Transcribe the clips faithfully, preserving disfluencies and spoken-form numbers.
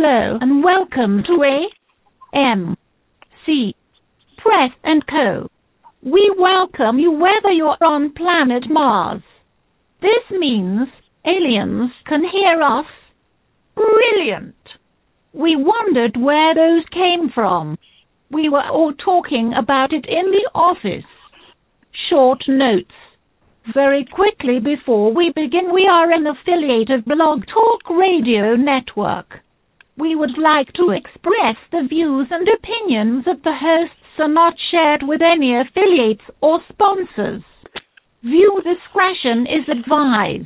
Hello and welcome to A M C Press and Co. We welcome you whether you're on planet Mars. This means aliens can hear us. Brilliant! We wondered where those came from. We were all talking about it in the office. Short notes. Very quickly before we begin, we are an affiliated Blog Talk Radio network. We would like to express the views and opinions of the hosts are not shared with any affiliates or sponsors. View discretion is advised.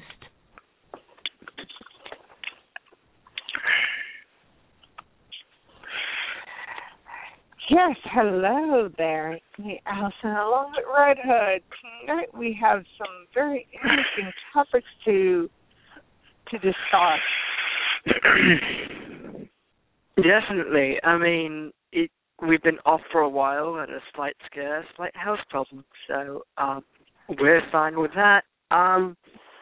Yes, hello there. It's me, Allison, along with Red Hood. Tonight we have some very interesting topics to to discuss. Definitely. I mean, it, we've been off for a while and a slight scare, slight health problem, so um, we're fine with that. Um.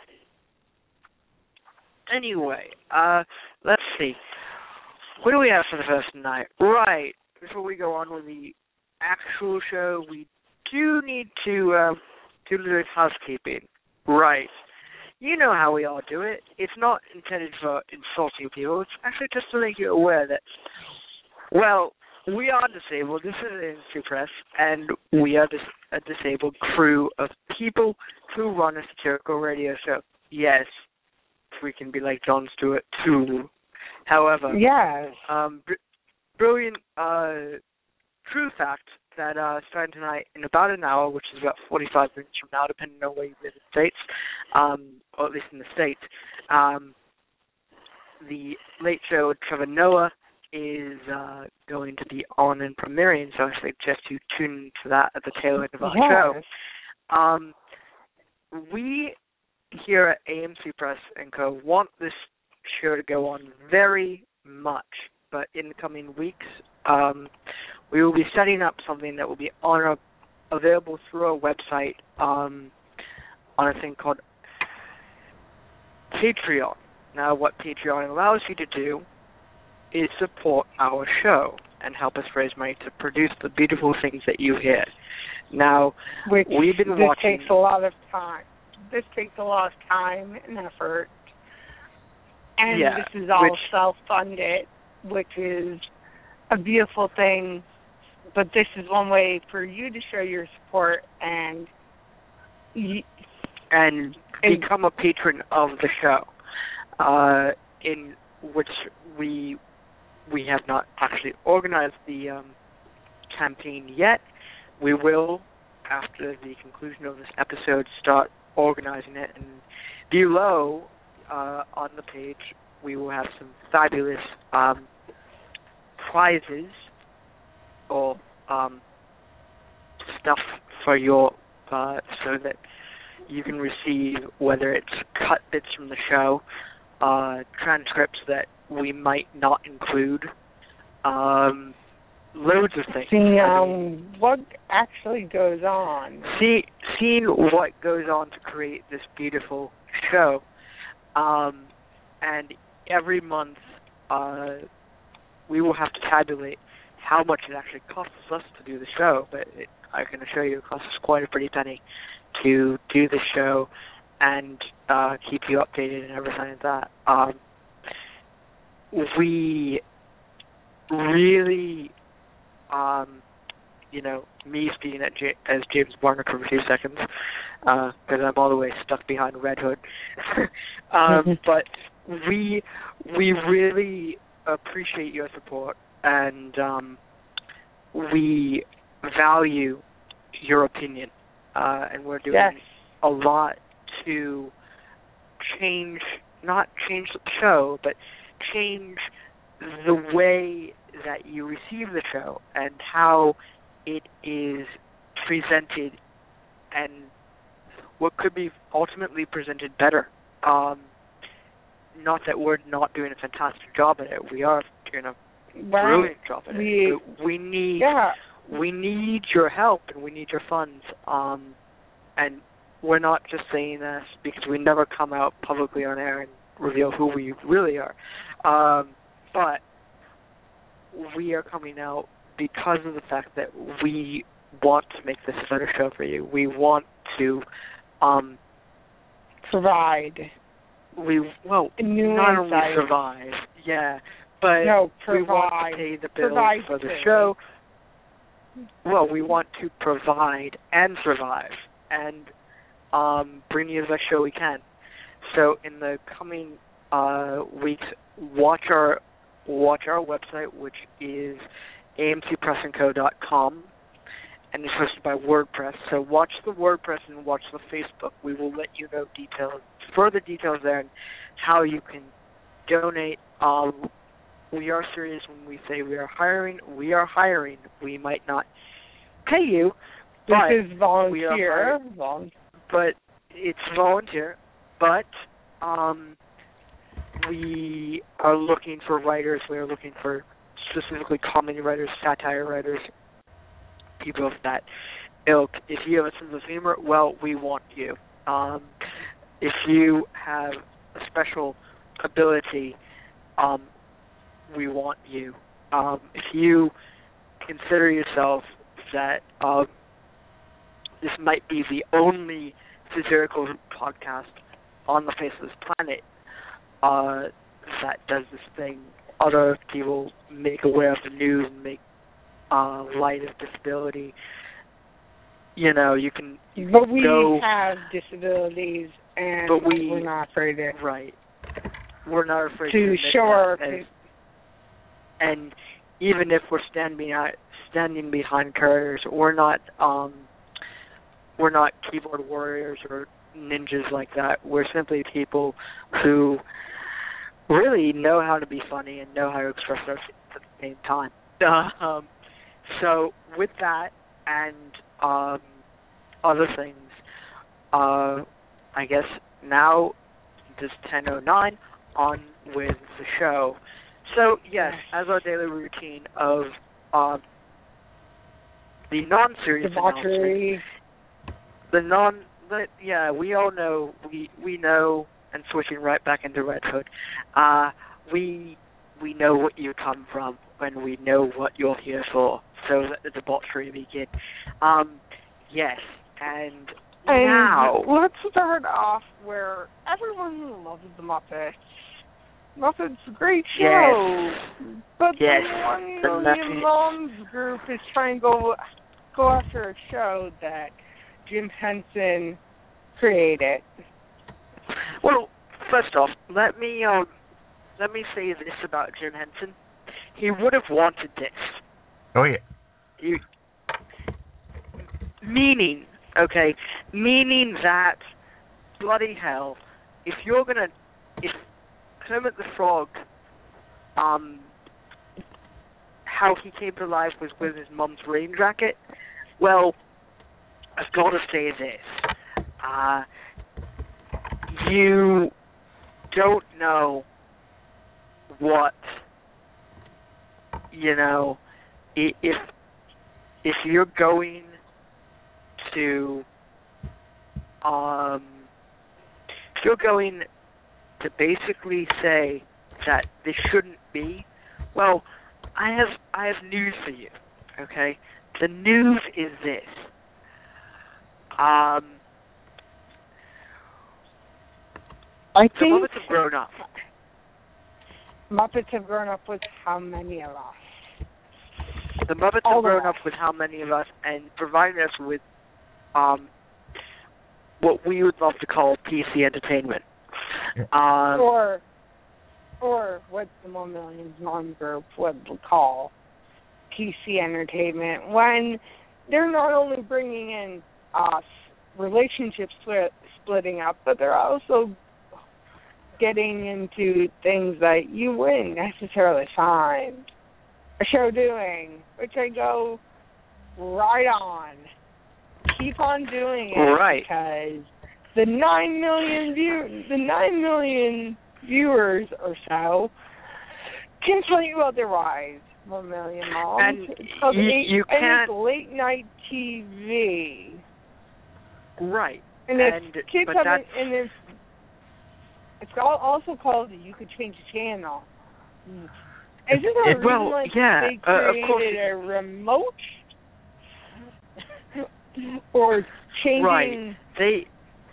Anyway, uh, let's see. What do we have for the first night? Right. Before we go on with the actual show, we do need to uh, do a little housekeeping. Right. You know how we all do it. It's not intended for insulting people. It's actually just to make you aware that, well, we are disabled. This is an industry press, and we are dis- a disabled crew of people who run a satirical radio show. Yes, we can be like Jon Stewart, too. However, yes. um, br- brilliant uh, true fact that uh, starting tonight in about an hour, which is about forty-five minutes from now, depending on where you live in the States, um, or at least in the States, um, the Late Show with Trevor Noah is uh, going to be on and premiering, so I suggest you tune to that at the tail end of our yes. show. Um, we here at A M C Press and Co. want this show to go on very much, but in the coming weeks, um, we will be setting up something that will be on our, available through our website um, on a thing called Patreon. Now, what Patreon allows you to do is support our show and help us raise money to produce the beautiful things that you hear. Now, Which we've been this watching... takes a lot of time. This takes a lot of time and effort. And yeah, this is all which, self-funded, which is a beautiful thing. But this is one way for you to show your support and y- and and become a patron of the show, uh, in which we we have not actually organized the um, campaign yet. We will, after the conclusion of this episode, start organizing it. And below, uh, on the page, we will have some fabulous um, prizes or um, stuff for your, uh, so that you can receive, whether it's cut bits from the show, uh, transcripts that we might not include, um, loads of things. see I um, mean, what actually goes on. see, seeing what goes on to create this beautiful show. Um, and every month uh, we will have to tabulate how much it actually costs us to do the show, but it, I can assure you it costs us quite a pretty penny to do the show and uh, keep you updated and everything like that. Um, we really, um, you know, me speaking at J- as James Barner for a few seconds, because uh, I'm all the way stuck behind Red Hood. um, but we we really appreciate your support, and um, we value your opinion, uh, and we're doing yes. a lot to change, not change the show, but change the way that you receive the show and how it is presented and what could be ultimately presented better. Um, not that we're not doing a fantastic job at it. We are doing a Right. brilliant job at we, it. But we need yeah. we need your help and we need your funds. Um, and we're not just saying this because we never come out publicly on air and reveal who we really are. Um, but we are coming out because of the fact that we want to make this a better show for you. We want to um, provide. We well, New not insight. only survive, yeah, but no, we want to pay the bills for the show. Well, we want to provide and survive and um, bring you the best show we can. So in the coming uh, weeks, watch our watch our website, which is A M C press and co dot com, and it's hosted by WordPress. So watch the WordPress and watch the Facebook. We will let you know details, further details there, and how you can donate. Um, we are serious when we say we are hiring. We are hiring. We might not pay you, this but is volunteer. We are Vol- but it's volunteer. But um, we are looking for writers. We are looking for specifically comedy writers, satire writers, people of that ilk. If you have a sense of humor, well, we want you. Um, if you have a special ability, um, we want you. Um, if you consider yourself that um, this might be the only satirical podcast on the face of this planet uh, that does this thing, other people make aware of the news and make uh, light of disability. You know, you can. You but can we go, have disabilities, and but we, we're not afraid to. Right. We're not afraid to, to show our. and, and even if we're standing behind, standing behind characters, we're not. Um, we're not keyboard warriors or ninjas like that. We're simply people who really know how to be funny and know how to express ourselves at the same time. Um, so with that and um, other things, uh, I guess now it is ten oh nine, on with the show. So yes, as our daily routine of uh, the non-serious debauchery. The non, the, yeah, we all know, we we know, and switching right back into Red Hood, uh, we we know what you come from, and we know what you're here for, so let the debauchery begin. Um, yes, and, and now... let's start off where everyone loves the Muppets. Muppets, great show, yes. but yes. the One Million Moms group is trying to go, go after a show that Jim Henson created. Well, first off, let me um, let me say this about Jim Henson. He would have wanted this. Oh yeah. He, meaning, okay, meaning that bloody hell, if you're gonna, if Kermit the Frog, um, how he came to life was with his mom's rain jacket. Well, I've got to say this. Uh, you don't know what, you know, if if you're going to, um, if you're going to basically say that this shouldn't be, well, I have I have news for you, okay? The news is this. Um, I the think Muppets have grown up. Muppets have grown up with how many of us? The Muppets All have grown of us. up with how many of us and providing us with um, what we would love to call P C entertainment. Um, or or what the One Million Mom group would call P C entertainment, when they're not only bringing in uh, relationship split, splitting up, but they're also getting into things that you wouldn't necessarily find a show doing, which I go, right on. Keep on doing it, right. because the nine million view, the nine million viewers or so can tell you otherwise. One Million Moms. And it's called you, eight, you and can't. it's late night T V. Right. And it's And, kids but have that's, it, and it's it's al- also called You Could Change the Channel. Isn't there a reason well, like yeah, they uh, of course. created a remote? Or changing... Right. They...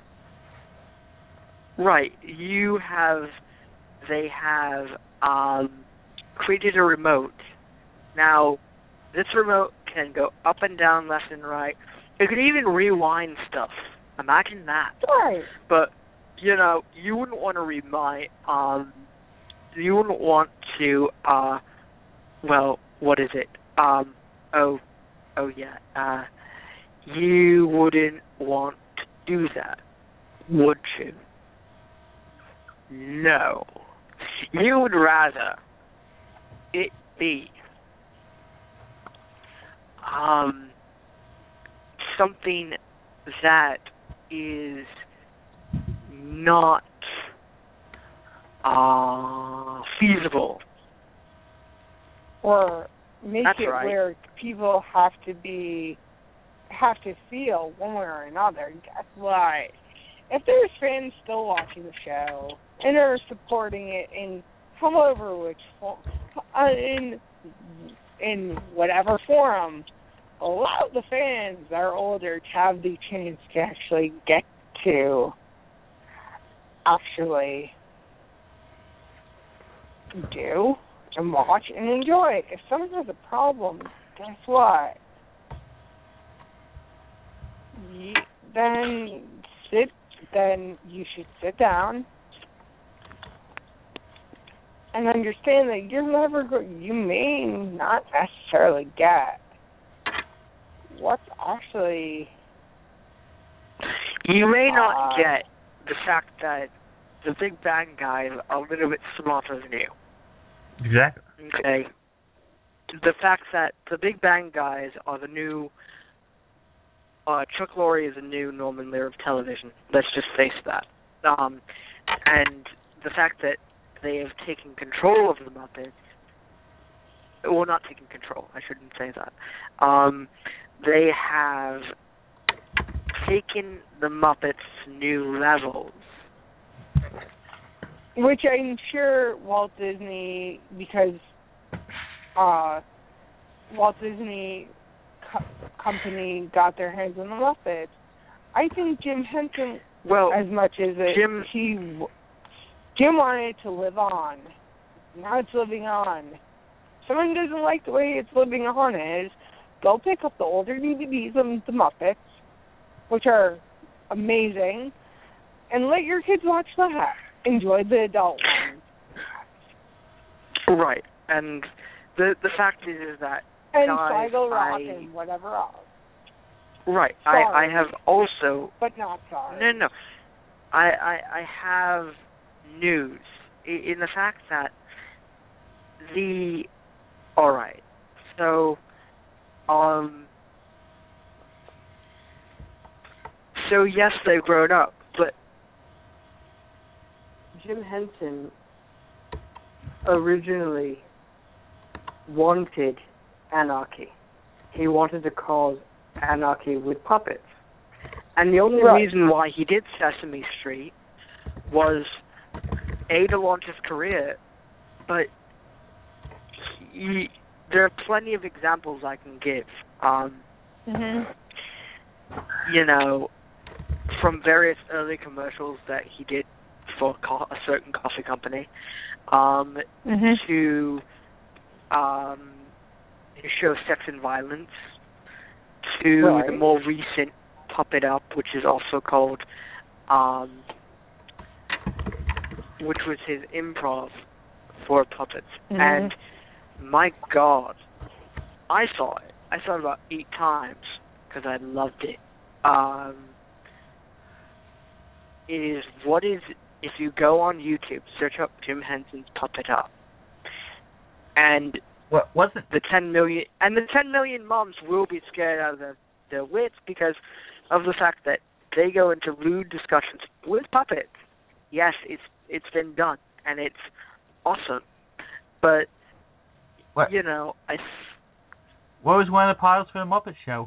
Right. You have... They have um, created a remote. Now, this remote can go up and down, left and right. It could even rewind stuff. Imagine that. Right. But, you know, you wouldn't want to rewind... Um, you wouldn't want to... Uh, well, what is it? Um, oh, oh yeah. Uh, you wouldn't want to do that, would you? No. You would rather it be um, something that is not uh, feasible. Or make That's it right. where people have to be, have to feel one way or another. Guess what? If there's fans still watching the show and are supporting it in however which form, uh, in in whatever forum, allow the fans that are older to have the chance to actually get to actually do and watch and enjoy it. If someone has a problem, guess what? You, then sit. Then you should sit down and understand that you're never go- you may not necessarily get what's actually. You may not uh, get the fact that the Big Bang guys are a little bit smarter than you. Exactly. Okay. The fact that the Big Bang guys are the new. Uh, Chuck Lorre is a new Norman Lear of television. Let's just face that. Um, and the fact that they have taken control of the Muppets. Well, not taken control. I shouldn't say that. Um, they have taken the Muppets to new levels. Which I'm sure Walt Disney, because uh, Walt Disney co- Company got their hands on the Muppets. I think Jim Henson, well, as much as it, Jim, he, Jim wanted it to live on. Now it's living on. If someone doesn't like the way it's living on is, go pick up the older D V Ds of the Muppets, which are amazing, and let your kids watch that. Enjoy the adult ones. Right, and the the fact is, is that and guys, Cycle Rock I, and whatever else. Right, Sorry. I, I have also, But not sorry. no, no, I, I, I have news in, in the fact that the, all right, so, um, so yes, they've grown up, but Jim Henson originally wanted anarchy. He wanted to cause anarchy with puppets. And the only right. reason why he did Sesame Street was, A, to launch his career, but he, there are plenty of examples I can give. Um, mm-hmm. You know, from various early commercials that he did for co- a certain coffee company, um, Mm-hmm. to um, his show Sex and Violence, to right. the more recent Puppet Up, which is also called, um, which was his improv for puppets. Mm-hmm. And my God, I saw it. I saw it about eight times because I loved it. Um, it is what is if you go on YouTube, search up Jim Henson's Puppet Up, and What wasn't the ten million and the ten million moms will be scared out of their, their wits because of the fact that they go into rude discussions with puppets. Yes, it's it's been done and it's awesome, but what? you know, I. What was one of the pilots for the Muppet Show?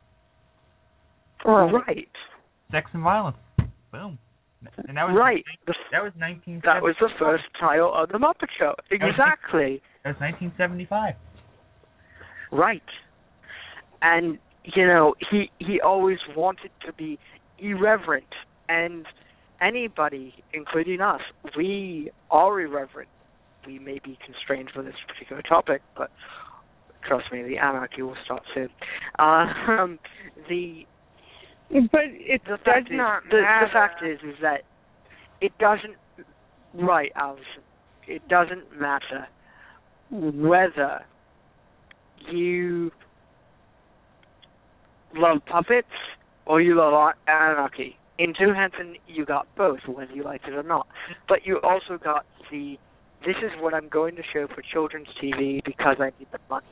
Right. Sex and Violence. Boom. And that was right. that was nineteen. That was the first title of the Muppet Show. Exactly. That It was nineteen seventy-five. Right. And, you know, he he always wanted to be irreverent. And anybody, including us, we are irreverent. We may be constrained for this particular topic, but trust me, the anarchy will start soon. Uh, um, the But it the does fact is, not the, matter. the fact is, is that it doesn't, right, Allison, it doesn't matter whether you love puppets or you love anarchy. In Jim Henson, you got both, whether you liked it or not. But you also got the, this is what I'm going to show for children's T V because I need the money.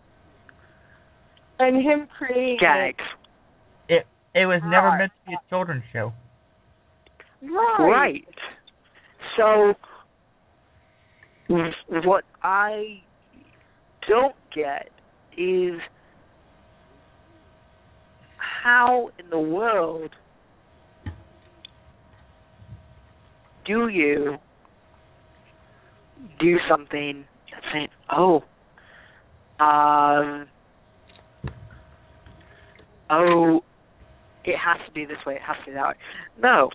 And him creating Gags. It it was never Right. meant to be a children's show. Right. Right. So, what I don't get is how in the world do you do something and say, oh, um, oh, it has to be this way, it has to be that way. No.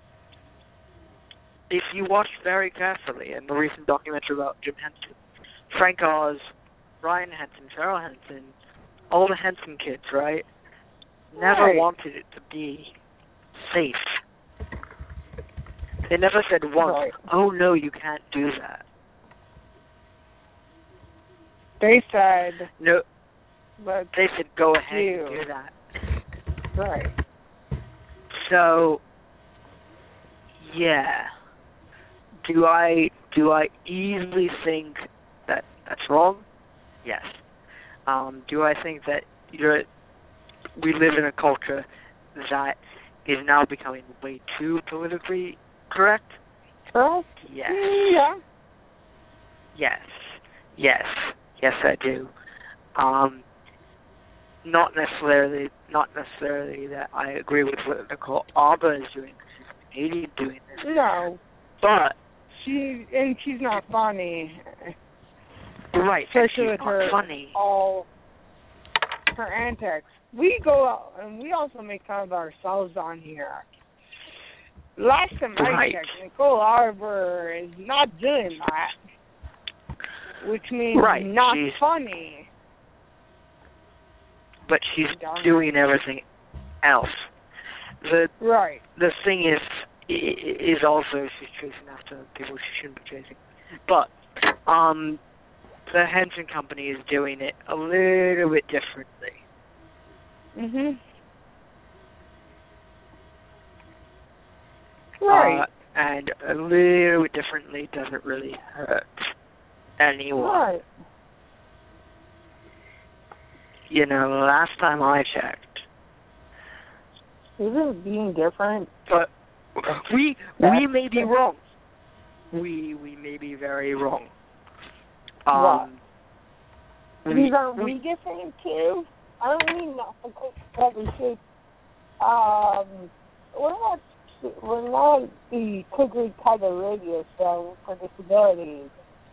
If you watch very carefully in the recent documentary about Jim Henson, Frank Oz, Brian Henson, Cheryl Henson, all the Henson kids, right, never Right. wanted it to be safe. They never said once, Right. oh no, you can't do that. They said, No, let's they said go ahead do. and do that. Right. So, yeah. Do I do I easily think that that's wrong? Yes. Um, do I think that you're, we live in a culture that is now becoming way too politically correct? Correct? Yes. Yeah. Yes. Yes. Yes, I do. Um, not necessarily, not necessarily that I agree with what Nicole Alba is doing. She's Canadian doing this, No. but She and she's not funny. right, and Especially she's with not her funny. all her antics. We go out and we also make fun of ourselves on here. Last time I Right. checked, Nicole Arbor is not doing that, which means Right, not she's- funny. But she's Darn. doing everything else. The Right. the thing is, i- is also she's chasing after people she shouldn't be chasing. But um, the Henson Company is doing it a little bit differently. Mhm. Right. Uh, and a little bit differently doesn't really hurt anyone. Right. You know, last time I checked, Isn't being different? but we we may be wrong. We we may be very wrong. Um, These aren't we different too? I don't mean not because every shape. Um, we're not we're not the cookie cutter radio show for disabilities.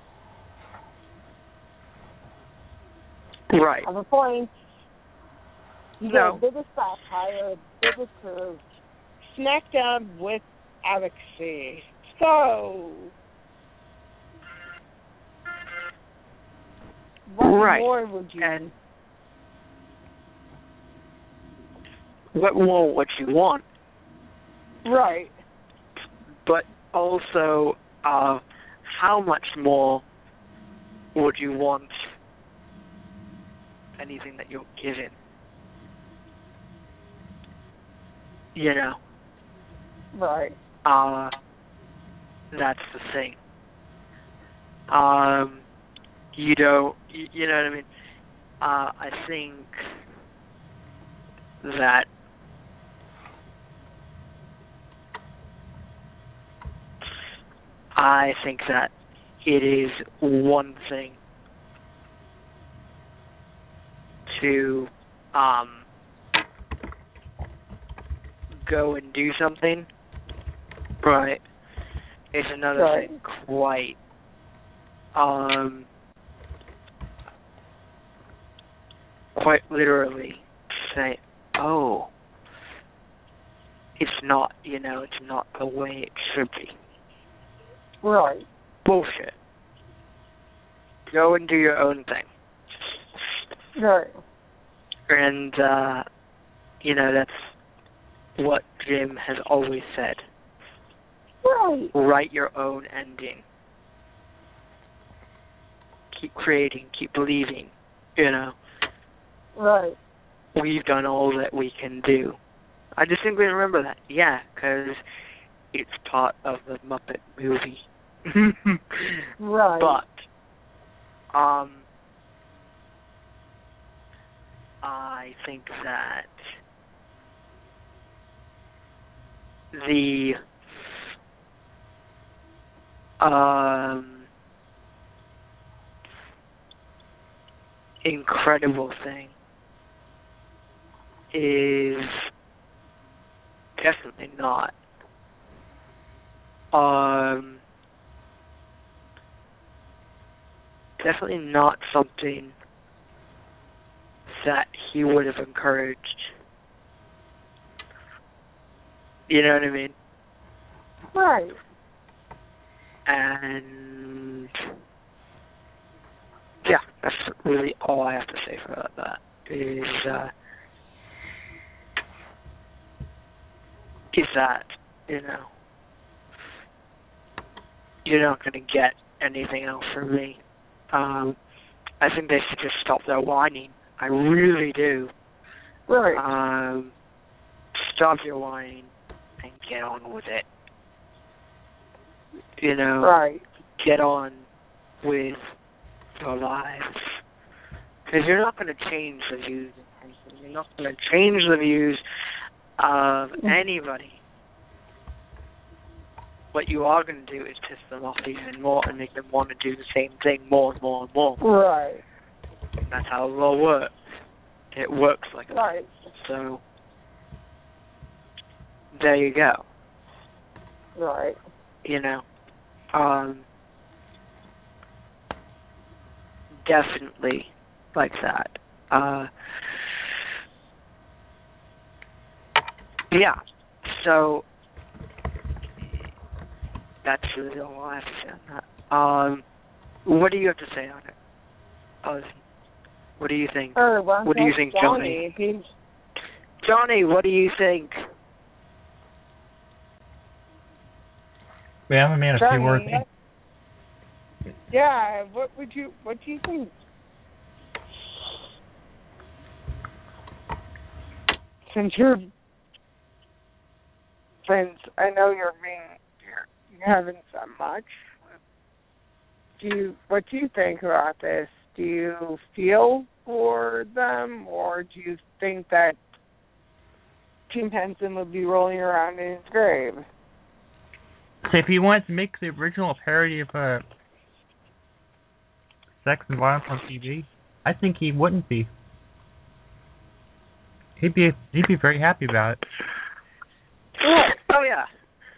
right. At the point, you No. get a bit of satire, a bit of curve, snacked up with advocacy. So, what Right. more would you? And what more what you want, Right. but also uh, how much more would you want anything that you're given? You know, Right. uh, that's the thing. Um, you don't, you, you know what I mean? Uh, I think that I think that it is one thing to um, go and do something, right? It's another Right. thing quite um, quite literally say, oh, it's not, you know, it's not the way it should be. Right. Bullshit. Go and do your own thing. Right. And, uh, you know, that's what Jim has always said. Right. Write your own ending. Keep creating, keep believing, you know. Right. We've done all that we can do. I distinctly remember that. Yeah, because it's part of the Muppet movie. Right. But, um, I think that the, um, incredible thing is definitely not um definitely not something that he would have encouraged. You know what I mean? Right. And yeah, that's really all I have to say for that. Is uh, is that, you know, you're not going to get anything else from me. Um, I think they should just stop their whining. I really do. Right. Um, stop your whining and get on with it. You know, Right. get on with your lives. Because you're not going to change the views of person. You're not going to change the views of anybody. What you are going to do is piss them off even more and make them want to do the same thing more and more and more. Right. That's how the law works. It works like that. Right. So, there you go. Right. You know, um, definitely like that. Uh, yeah, so that's really all I have to say on that. Um, what do you have to say on it? Oh, what do you think? Uh, well, what do you think, Johnny? Johnny? He's... Johnny, what do you think? Wait, I'm a man of few words. Yeah, what would you, what do you think? Since you're, since I know you're being, you're, you haven't said much, do you, what do you think about this? Do you feel for them, or do you think that Jim Henson would be rolling around in his grave? So if he wanted to make the original a parody of uh, sex and violence on T V, I think he wouldn't be. He'd be he'd be very happy about it. Oh yeah.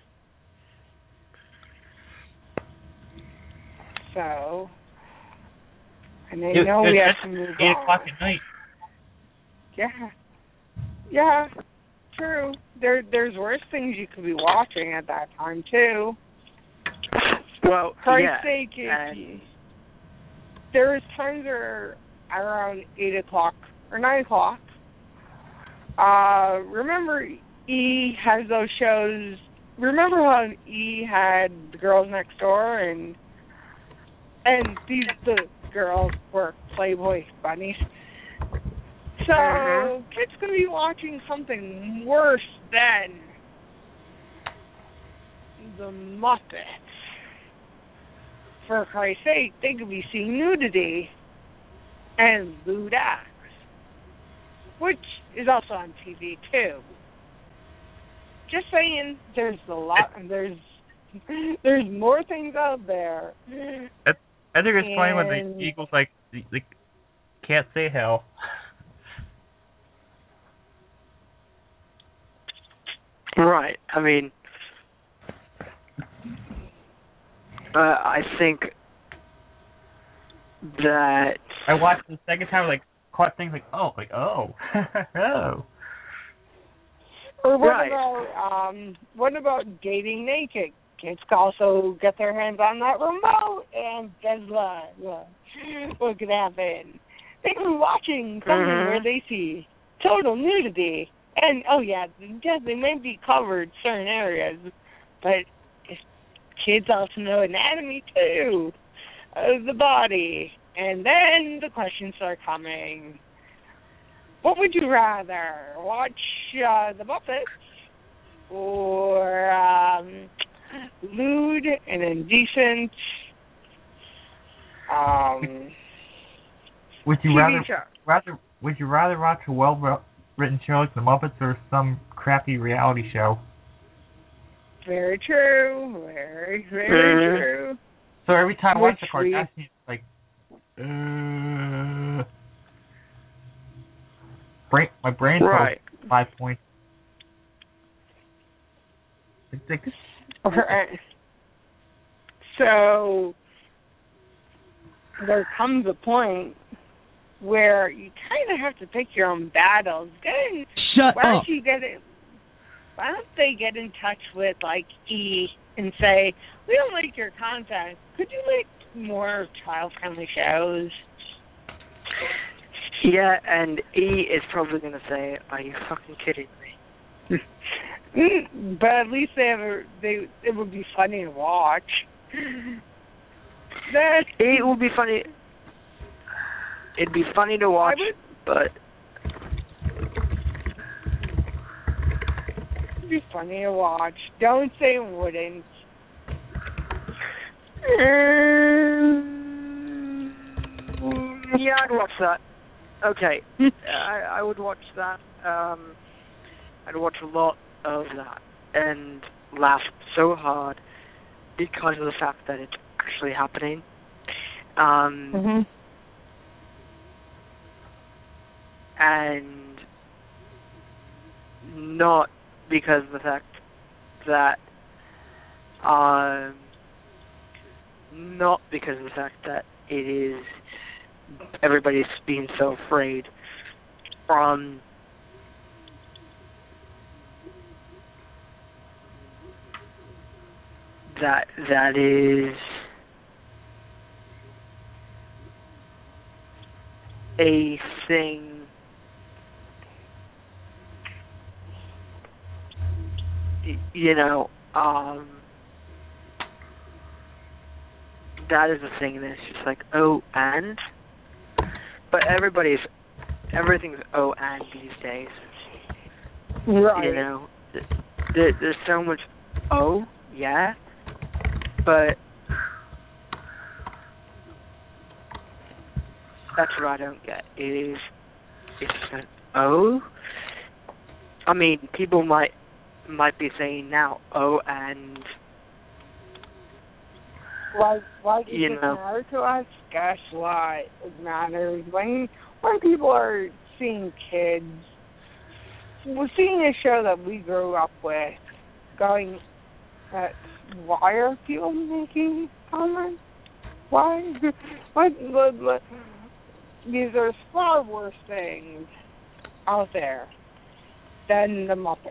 So, and I It, know it, we have to move eight on. o'clock at night. Yeah. Yeah, true. There, there's worse things you could be watching at that time too. Well, For Christ's yeah. sake, if and you, there was times where around eight o'clock or nine o'clock. Uh, remember E has those shows. Remember how E had the Girls Next Door, and and these the girls were Playboy bunnies. So Mhm. kids could be watching something worse than the Muppets. For Christ's sake, they could be seeing nudity and lewd acts, which is also on T V too. Just saying, there's a lot, there's there's more things out there. I, I think it's funny when And- the Eagles like they, they can't say hell. Right. I mean, uh, I think that I watched it the second time, like caught things like oh, like oh, oh. Or what Right. about um, what about dating naked? Kids can also get their hands on that remote, and guess what? What, what could happen? They can be watching something Mhm. where they see total nudity, and oh yeah, yes, they may be covered certain areas, but kids also know anatomy too of the body. And then the questions start coming. What would you rather, watch uh, the Muppets or um, lewd and indecent um, Would you T V rather show? rather would you rather watch a well written show like The Muppets or some crappy reality show? Very true. Very, very Mhm. true. So every time I watch the Which we- Kardashians, it's like, uh, brain, my brain Right. goes five points. It's like, Right. So there comes a point where you kind of have to pick your own battles. Then Shut why don't up. you get it? Why don't they get in touch with like E and say, we don't like your content. Could you make more child-friendly shows? Yeah, and E is probably going to say, are you fucking kidding me? Mm, but at least they have a, they it would be funny to watch. That It would be funny. It'd be funny to watch, would- but would be funny to watch. Don't say it wouldn't. Um, yeah, I'd watch that. Okay, I, I would watch that. Um, I'd watch a lot of that and laugh so hard because of the fact that it's actually happening. Um, Mm-hmm. And not because of the fact that um, not because of the fact that it is everybody's being so afraid from that that is a thing y- you know um that is a thing that's just like oh and but everybody's everything's oh and these days. Right. You know, there, there's so much oh yeah, but that's what I don't get. It is it's just an oh. I mean, people might might be saying now oh and Like, like it You doesn't know. matter to us. Guess what? It matters when when people are seeing kids. We're seeing a show that we grew up with, going, uh, why are people making comments? Why? what, what, what? Because there's far worse things out there than the Muppets.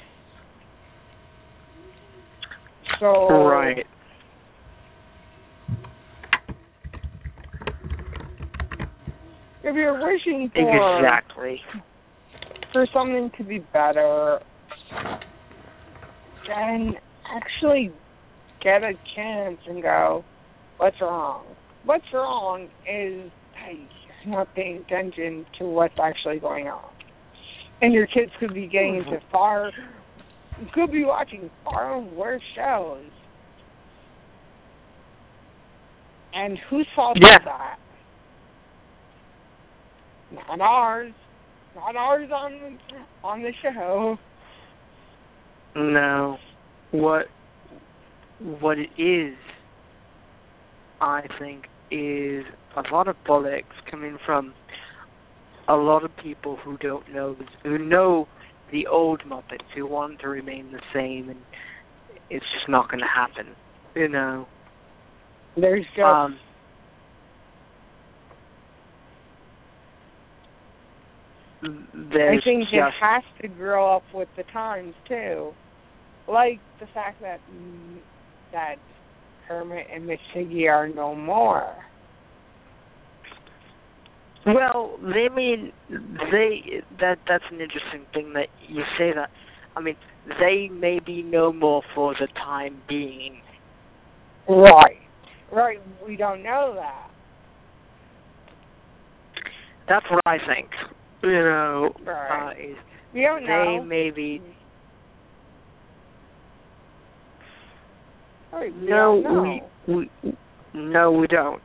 So right. if you're wishing for Exactly. for something to be better, then actually get a chance and go, what's wrong? What's wrong is hey, you're not paying attention to what's actually going on. And your kids could be getting into far, could be watching far worse shows. And whose fault Yeah. is that? Not ours. Not ours on the, on the show. No. What what it is, I think, is a lot of bollocks coming from a lot of people who don't know, who know the old Muppets, who want to remain the same, and it's just not going to happen, you know. There's just Um, there's I think just, it has to grow up with the times too, like the fact that that Kermit and Miss Piggy are no more. Well, they mean they that that's an interesting thing that you say that. I mean, they may be no more for the time being. Right. Right. We don't know that. That's what I think. You know, right. uh, is we don't they know. may be. Right, we no, don't know. we we no, we don't.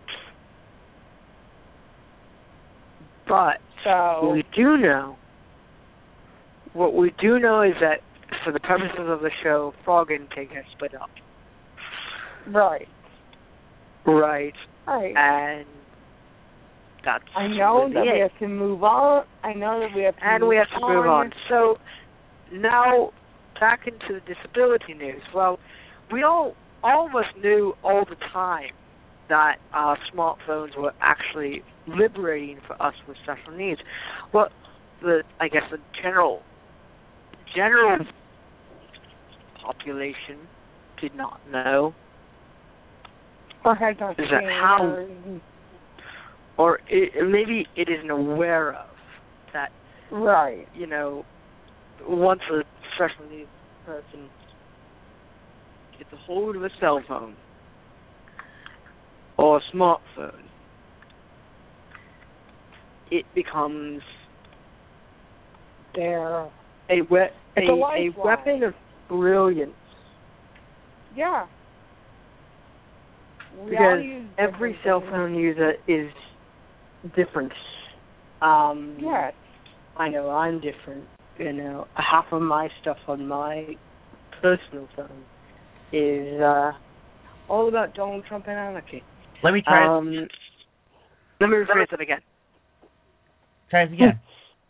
But so, what we do know, what we do know is that for the purposes of the show, Frog and Pig have split up. Right. Right. Right. And that's I know that it. we have to move on. I know that we have to and move we have to on. move on. So now back into the disability news. Well, we all all of us knew all the time that uh, smartphones were actually liberating for us with special needs. Well, the I guess the general general population did not know. Or had not Is seen that how, or, or it, maybe it isn't aware of that. Right. You know, once a special needs person gets a hold of a cell phone or a smartphone, it becomes there a, we- a, a, a weapon of brilliance. Yeah. We because use every cell phone user is different. Um, yes. I know I'm different. You know, half of my stuff on my personal phone is uh, all about Donald Trump and anarchy. Let me try. Um, let me rephrase it again. Try it again.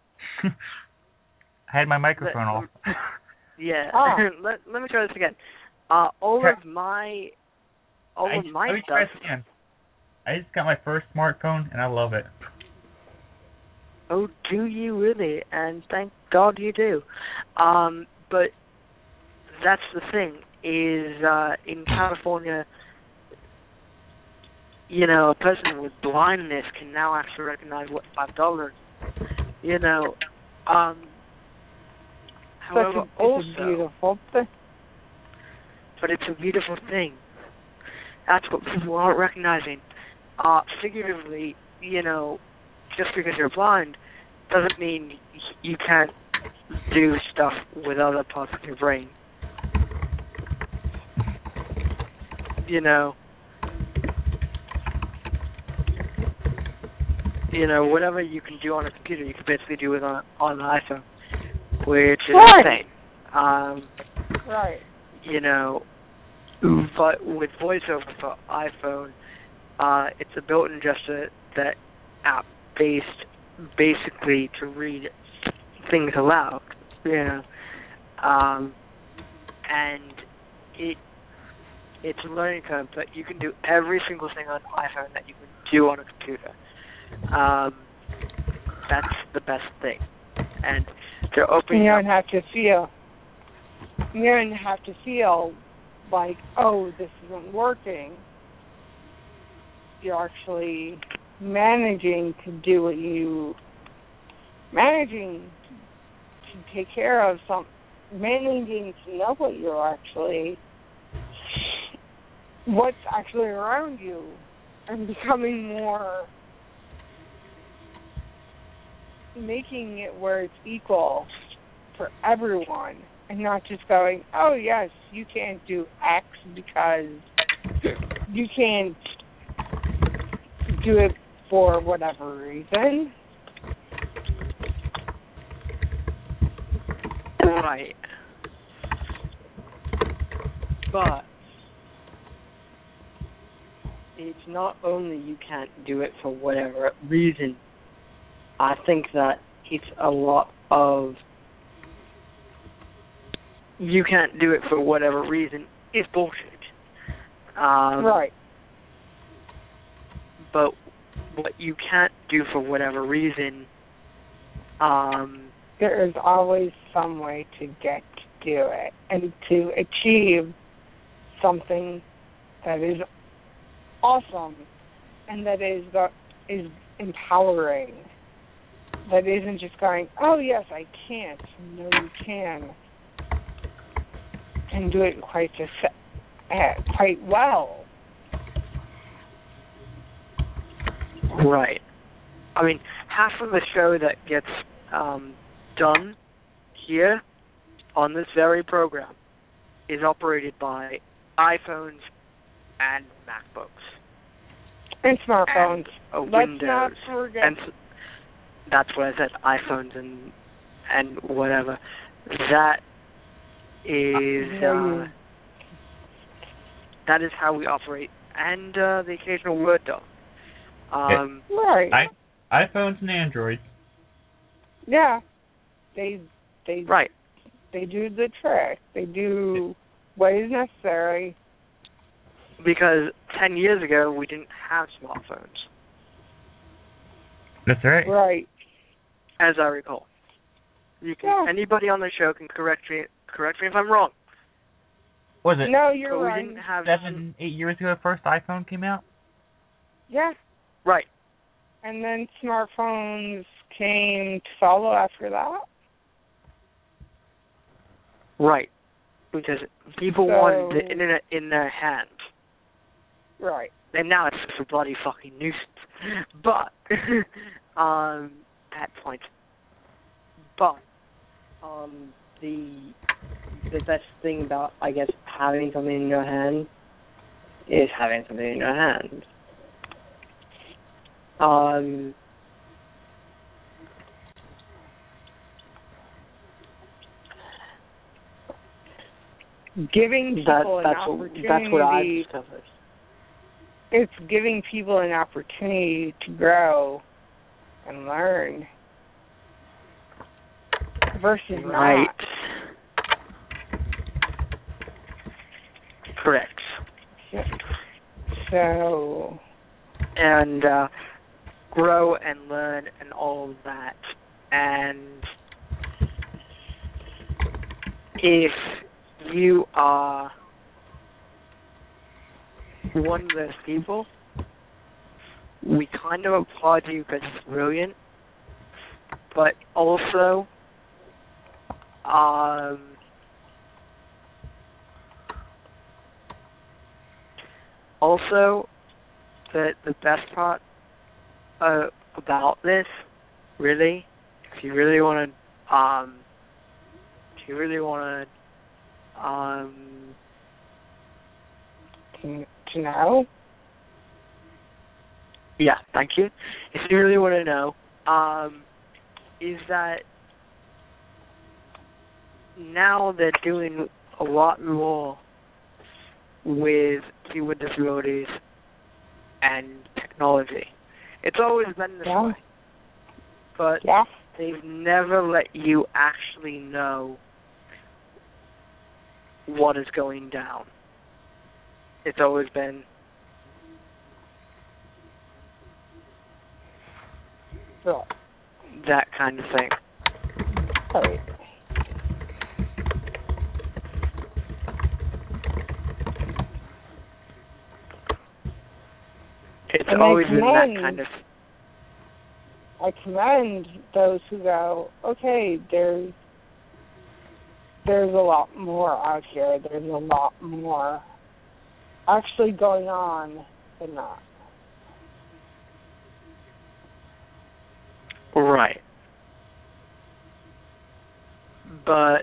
I had my microphone off. Yeah. Oh. let let me try this again. Uh, all Try- of my all I, of my let me try stuff. this again. I just got my first smartphone and I love it. Oh, do you really? And thank God you do. Um, but that's the thing, is uh, in California, you know, a person with blindness can now actually recognize what five dollars. You know, um, however, Such a, also, it's a beautiful thing. but it's a beautiful thing. That's what people aren't recognizing. Uh, figuratively, you know, just because you're blind doesn't mean you can't do stuff with other parts of your brain. You know, you know, whatever you can do on a computer, you can basically do it on on an iPhone, which is right. insane. Um, right. You know, but with VoiceOver for iPhone, uh, it's a built-in gesture that app based basically to read things aloud. You know, um, and it it's a learning curve, but you can do every single thing on iPhone that you can do on a computer. Um, that's the best thing, and they're opening. You don't up have to feel. You don't have to feel like, oh, this isn't working. You're actually managing to do what you managing to take care of some, managing to know what you're actually, what's actually around you, and becoming more, making it where it's equal for everyone, and not just going, oh yes, you can't do X because you can't do it for whatever reason. Right. But it's not only you can't do it for whatever reason. I think that it's a lot of you can't do it for whatever reason is bullshit. Um, right. But what you can't do for whatever reason Um, there is always some way to get to do it and to achieve something that is awesome and that is the, is empowering. That isn't just going, oh yes, I can't. No, you can, and do it quite just uh, quite well. Right. I mean, half of the show that gets um, done here on this very program is operated by iPhones and MacBooks. And smartphones. And, uh, Let's Windows. not forget. And that's what I said, iPhones and and whatever. That is uh, that is how we operate, and uh, the occasional Word doc. Um, right. I, iPhones and Androids. Yeah. They they right. They do the trick. They do what is necessary. Because ten years ago we didn't have smartphones. That's right. Right. As I recall. You can Yeah. anybody on the show can correct me correct me if I'm wrong. Was it No, you're but right. we didn't have seven, eight years ago the first iPhone came out? Yeah. Right. And then smartphones came to follow after that. Right. Because people So- wanted the internet in their hands. Right. And now it's just a bloody fucking nuisance. But um at points. But um the the best thing about I guess having something in your hand is having something in your hand. Um Giving people that, an that's opportunity. what that's what I've discovered. It's giving people an opportunity to grow and learn versus Right. not. Correct. So And uh, grow and learn and all of that. And if you are one of those people, we kind of applaud you because it's brilliant, but also um, also the the best part uh, about this, really, if you really want to, um, if you really want to, um, to, to know. yeah, thank you. If you really want to know, um, is that now they're doing a lot more with people with disabilities and technology. It's always been this Yeah. way, but Yeah. they've never let you actually know what is going down. It's always been Right. that kind of thing. Right. It's And I always been that commend- kind of. I commend those who go, okay, there's there's a lot more out here. There's a lot more actually going on than not. Right. But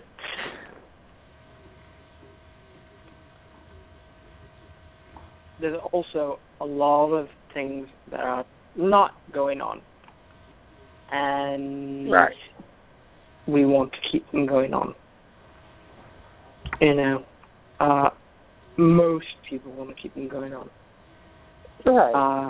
there's also a lot of things that are not going on. And Right. we want to keep them going on. You know, uh, most people want to keep them going on. Right. Uh,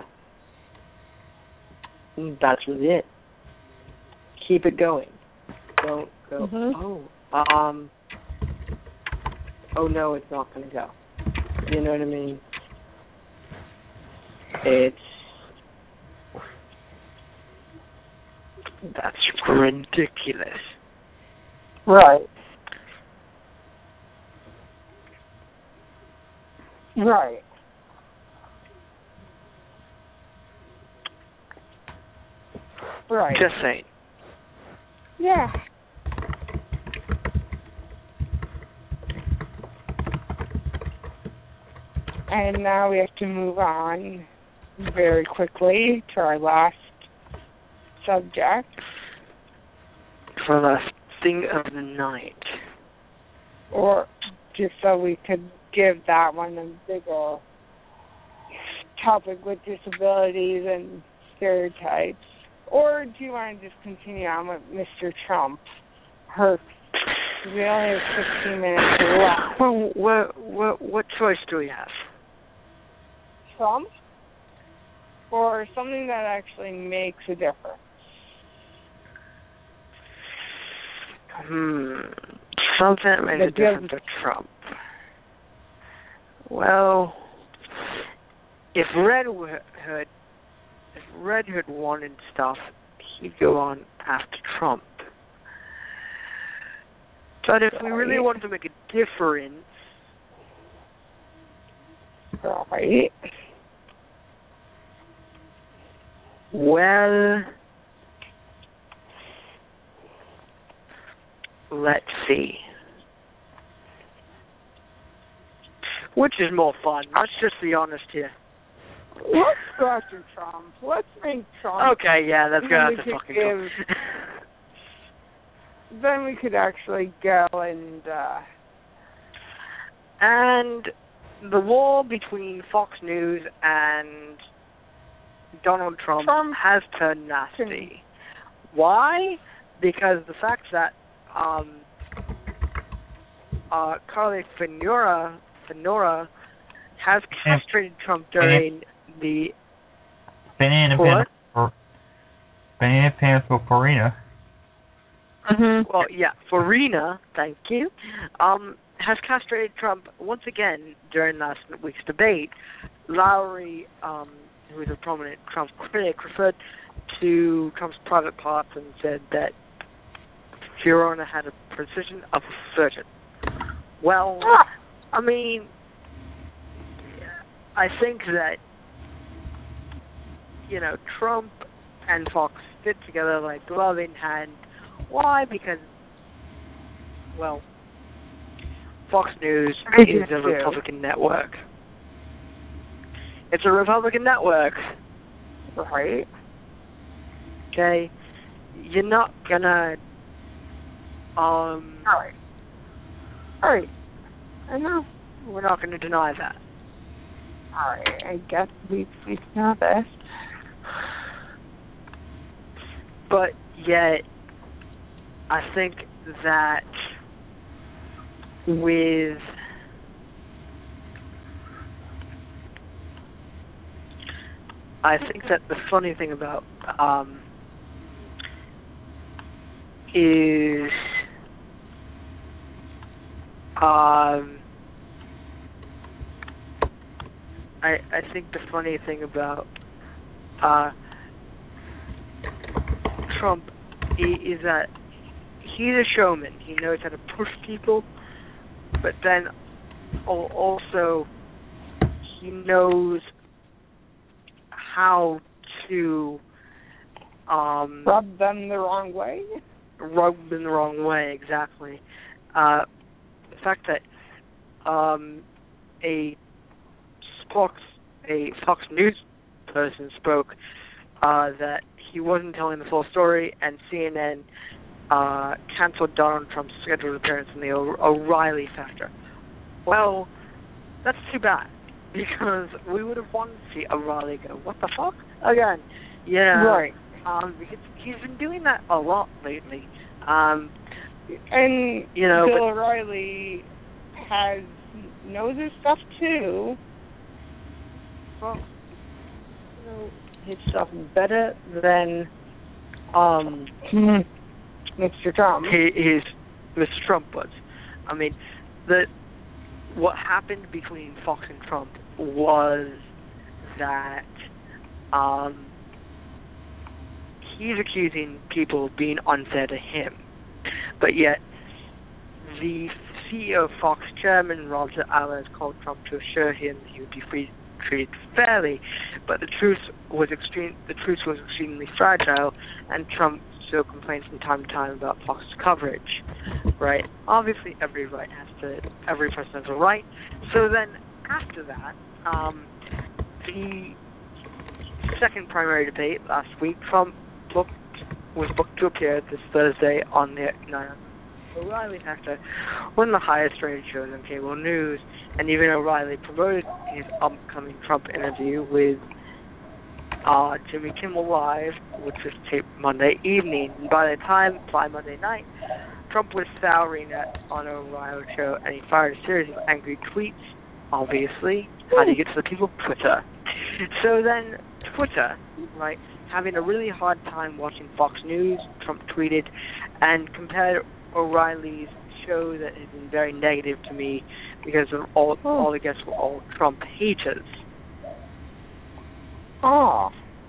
that's really it. Keep it going. Don't go, Mhm. oh, um, oh no, it's not going to go. You know what I mean? It's, That's ridiculous. Right. Right. Right. Just saying. Yeah. And now we have to move on very quickly to our last subject. For the thing of the night. Or just so we could give that one a bigger topic with disabilities and stereotypes. Or do you want to just continue on with Mister Trump? Her, we only have fifteen minutes left. Well, what, what, what choice do we have? Trump? Or something that actually makes a difference? Hmm. Something that makes The a difference to Trump. Well, if Red Hood, if Red Hood wanted stuff, he'd go on after Trump. But if we really wanted to make a difference, right? Well, let's see. Which is more fun? Let's just be honest here. Let's go after Trump. Let's make Trump. Okay, yeah, let's go Then after we could fucking give- Trump. Then we could actually go and, uh... And the war between Fox News and Donald Trump, Trump has turned nasty. Why? Because the fact that um, uh, Carly Fiorina, Fiorina has castrated Trump during the Banana what? Pants Banana Pants for Farina. Mm-hmm. Well, yeah, Farina, thank you, um, has castrated Trump once again during last week's debate. Lowry, um, who is a prominent Trump critic, referred to Trump's private parts and said that Fiorina had a precision of a surgeon. Well, I mean, I think that, you know, Trump and Fox fit together like glove in hand. Why? Because, well, Fox News is a Republican network. It's a Republican network. Right. Okay? You're not gonna, um... Alright. Alright. I know. We're not gonna deny that. Alright, I guess we we know this. But yet, I think that with I think that the funny thing about um, is um, I I think the funny thing about uh, Trump is that he's a showman. He knows how to push people, but then also he knows how to um, rub them the wrong way. Rub them the wrong way, exactly. Uh, the fact that um, a Fox a Fox News person spoke uh, that he wasn't telling the full story, and C N N uh, canceled Donald Trump's scheduled appearance in the o- O'Reilly Factor. Well, that's too bad, because we would have wanted to see O'Reilly go, what the fuck? Again, yeah. Right. Um, because he's been doing that a lot lately. Um, and, you know, Bill but, O'Reilly has, knows his stuff too. Well, you know, his stuff better than um, Mister Trump. His Mister Trump was. I mean, the what happened between Fox and Trump was that um, he's accusing people of being unfair to him. But yet, the C E O of Fox chairman Roger Ailes called Trump to assure him he would be free, treated fairly, but the truth was extreme. The truth was extremely fragile, and Trump still complains from time to time about Fox coverage. Right? Obviously, every right has to. Every person has a right. So then, after that, um, the second primary debate last week, Trump booked was booked to appear this Thursday on the nine O'Reilly Factor, one of the highest rated shows on cable news, and even O'Reilly promoted his upcoming Trump interview with uh, Jimmy Kimmel Live, which was taped Monday evening. And by the time, by Monday night, Trump was souring at on O'Reilly show, and he fired a series of angry tweets, obviously. How do you get to the people? Twitter. So then, Twitter, right, having a really hard time watching Fox News, Trump tweeted, and compared O'Reilly's show that has been very negative to me because of all oh. all the guests were all Trump haters. Oh.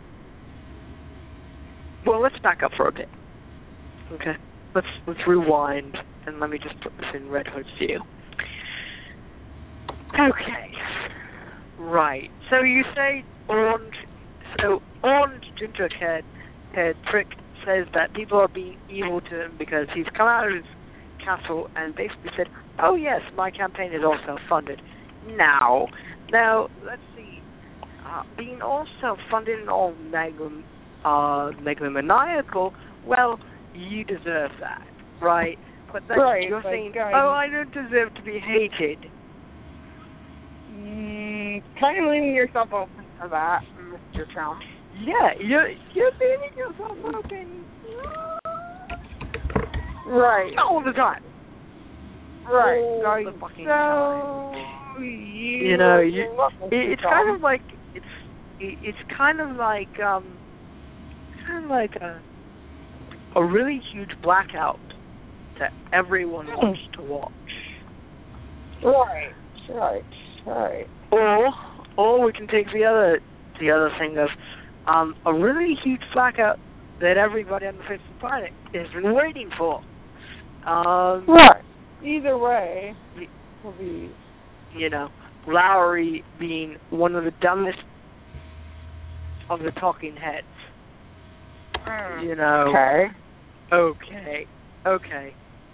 Well, let's back up for a bit. Okay. Let's let's rewind and let me just put this in Red Hood's view. Okay. Right. So you say Orange so Orange Ginger Head Head Trick says that people are being evil to him because he's come out of his castle and basically said, oh yes, my campaign is all self-funded. Now, now, let's see, uh, being all self-funded and all megalom- uh, megalomaniacal, well, you deserve that, right? But then right, you're like, saying, um, oh, I don't deserve to be hated. Mm, kind of leaving yourself open for that, Mister Trump. Yeah, you're, you're leaving yourself open. Right. All the time. Right. All right. the fucking so, time. You, you know, you, it, it's Trump. kind of like, it's it, it's kind of like, um, kind of like a, a really huge blackout that everyone Hmm. wants to watch. Right. Right. Right. Or, or we can take the other, the other thing of, um, a really huge blackout that everybody on the face of the planet has been waiting for. Um, right. Either way, will be. You know, Lowry being one of the dumbest of the talking heads. Mm. You know. Okay. Okay. Okay.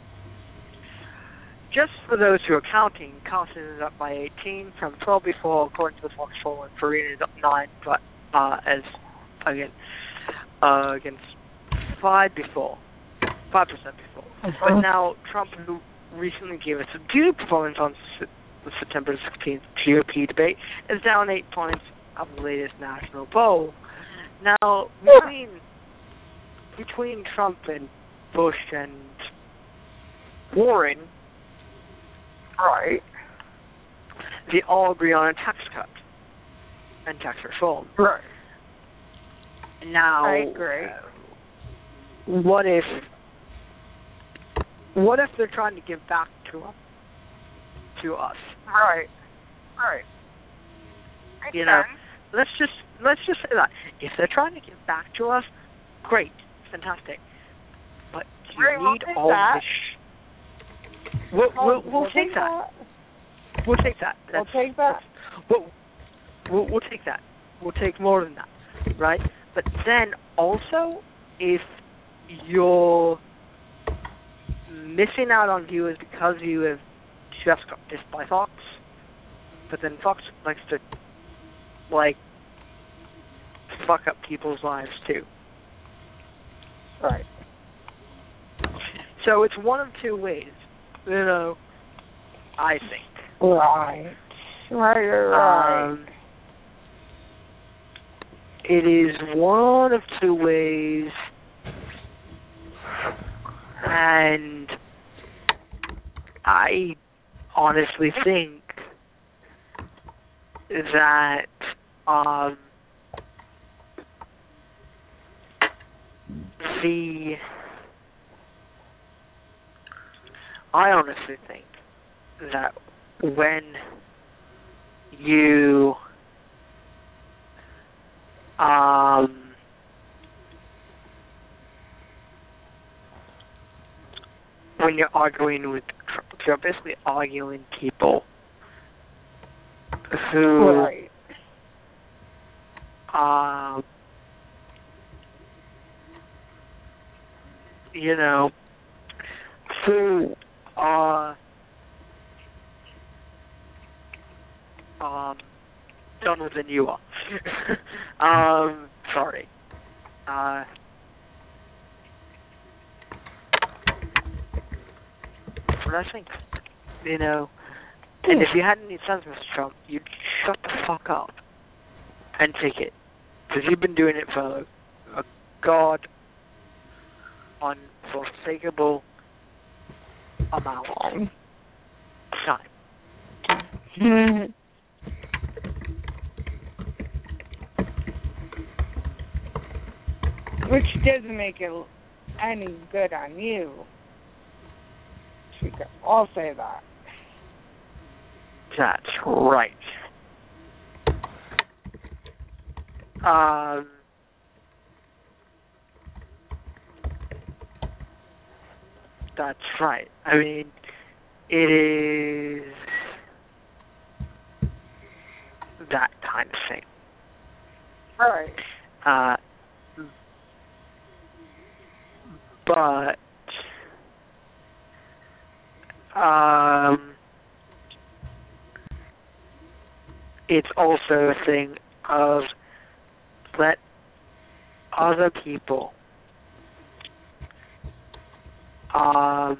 Just for those who are counting, Carson is up by eighteen from twelve before, according to the Fox poll, and Farina is up nine, but uh, as again uh, against five before, five percent before. Uh-huh. But now Trump, who recently gave a subdued performance on S- the September sixteenth G O P debate, is down eight points of the latest national poll. Now between between Trump and Bush and Warren. Right. They all agree on a tax cut and tax reform. Right. Now, I agree. Uh, what if, what if they're trying to give back to us? To us. Right. Right. Makes You know, sense. let's just let's just say that if they're trying to give back to us, great, fantastic. But you Right, we'll need take all that. this. Sh- we'll we'll, we'll, we'll take, take that. that. We'll take that. We'll That's, take that. We'll, we'll, we'll take that. We'll take more than that, right? But then also, if you're missing out on viewers because you have just got dissed by Fox, but then Fox likes to, like, fuck up people's lives too. Right. So it's one of two ways, you know, I think. Right. Right, right. Um, it is one of two ways, and I honestly think that um, the I honestly think that when you um, when you're arguing with Trump, you're basically arguing people who, right. um, you know, who are um, dumber than you are. um, sorry. Uh, what I think, you know, and if you had any sense, Mister Trump, you'd shut the fuck up and take it, because you've been doing it for a god unforsakable amount of time. Which doesn't make it any good on you. We can all say that. That's right. Um, that's right. I mean, it is that kind of thing. All right. Uh, but um, it's also a thing of let other people um,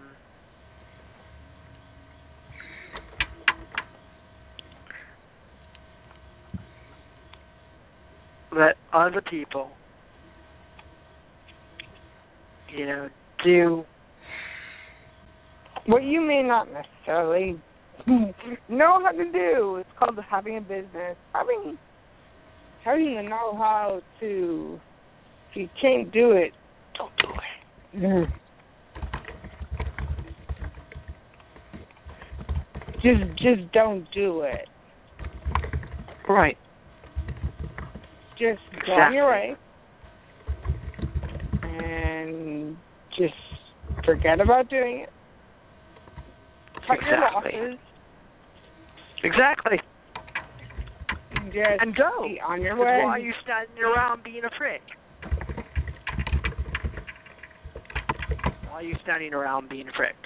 let other people, you know, do what you may not necessarily know how to do. It's called having a business. Having having the know-how to, if you can't do it, don't do it. Mm. Just, just don't do it. Right. Just go on your way and just forget about doing it. Cut exactly. your losses. Exactly. Just and go. be on your way. Why are you standing around being a prick? Why are you standing around being a prick?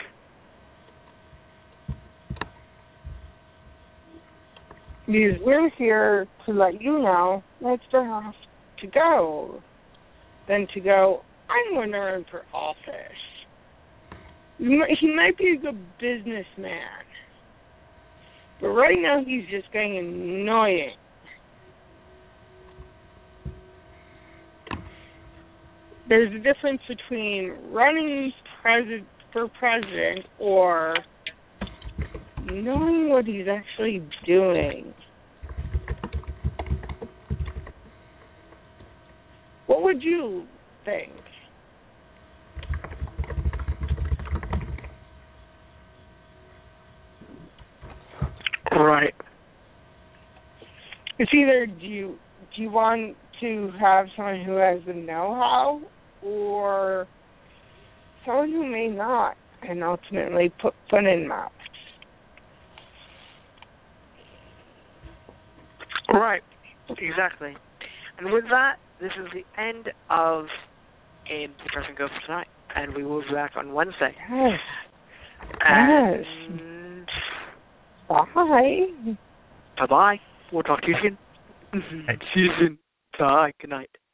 Because we're here to let you know that it's better off to go than to go, I'm going to run for office. He might be a good businessman, but right now he's just getting annoying. There's a difference between running pres- for president or knowing what he's actually doing. What would you think? Right. It's either do you do you want to have someone who has the know-how or someone who may not and ultimately put foot in mouth. Right. Exactly. And with that, this is the end of um, the Press and Go for tonight, and we will be back on Wednesday. Yes. And yes. Bye. Bye-bye. We'll talk to you soon. See you soon. Bye. Good night.